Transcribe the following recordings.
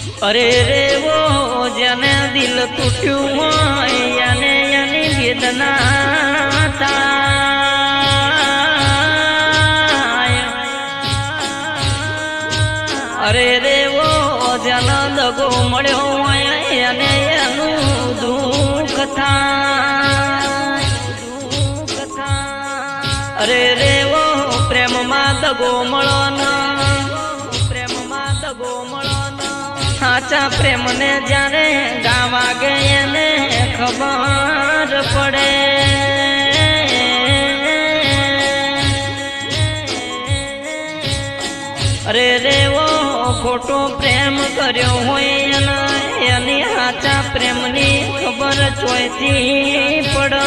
અરે રે વો જેને દિલ તૂટ્યું હોય એને એની વેદના થાય. અરે રે વો જેનો દગો મળ્યો હોય એને એનું દુઃખ થાય. અરે રે વો પ્રેમમાં દગો મળો પ્રેમમાં દગો મળો સાચા પ્રેમને જ્યારે ગાવા ગે એને ખબર પડે. અરે રે વો ખોટો પ્રેમ કર્યો હોય એની સાચા પ્રેમની ખબર ચોયથી પડ.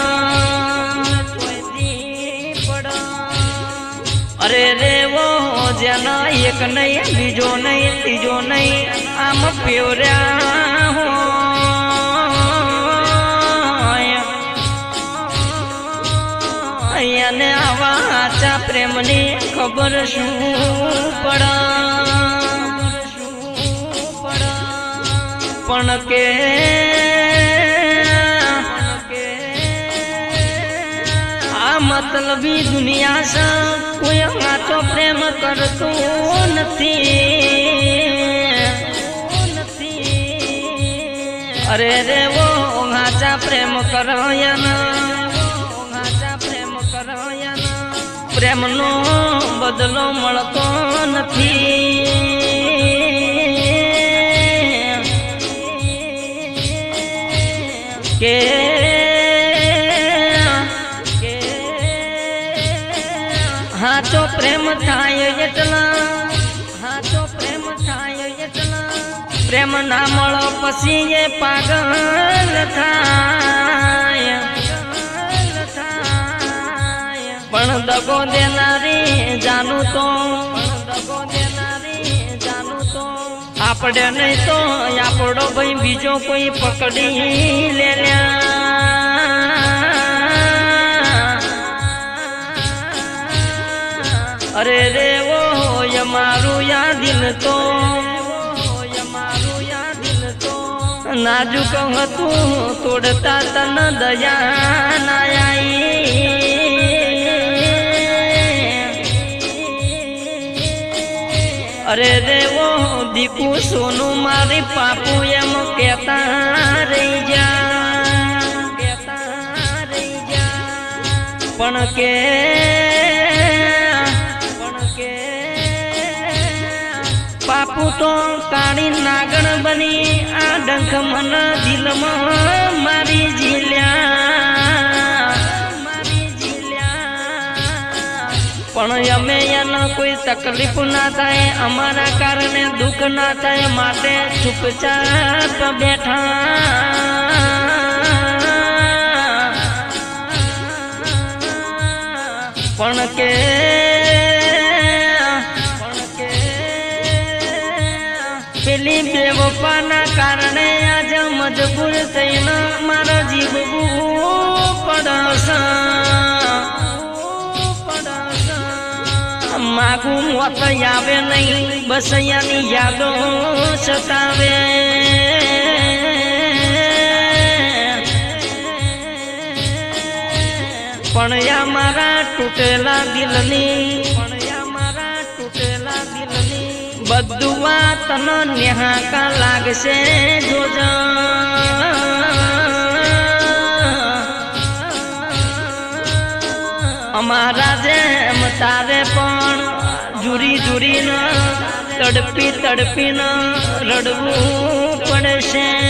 અરે રે વો જેના એક નહીં બીજો નહીં ત્રીજો નહીં આમ પ્યોર્યા હોય એને આવા સાચા પ્રેમની ખબર શું પડ. પણ કે આ મતલબી દુનિયા છે કોઈ સાચો પ્રેમ કરતો નથી. અરે રે વો સાચા પ્રેમ કરાયા પ્રેમનો બદલો મળતો નથી. કે હાચો પ્રેમ થાય એટલા પ્રેમ ના મળો પછી એ પાગલ થાય. પણ દગો દેનારી જાનું તો આપણે નહીં તો આપણો ભાઈ બીજો કોઈ પકડી લે. અરે રે વો મારું યાદિલ તો નાજુક હતું તોડતા તન દયા ના આઈ. અરે રે વો દીપુ સોનું મારી પાપુ એમ કેતા રહી જા. પણ કે પાપુ તો કાળી નાગણ બની આ ડંખ મન દિલમાં મારી ઝીલ્યા. પણ અમે એને કોઈ તકલીફ ના થાય અમારા કારણે દુઃખ ના થાય માટે ચૂપચાપ બેઠા. પણ કે પેલી બેવફાના કારણે આજ મજબૂર થઈને મારો જીવવું પડશે. માગું મોત આવે નહીં બસ અહીંયાની યાદો સતાવે. પણ યા મારા તૂટેલા દિલની બધું વાત તને નેહાકા લાગશે જોજો. અમારા જેમ તારે પણ જુરી જુરીને તડપી તડપીને રડવું પડશે.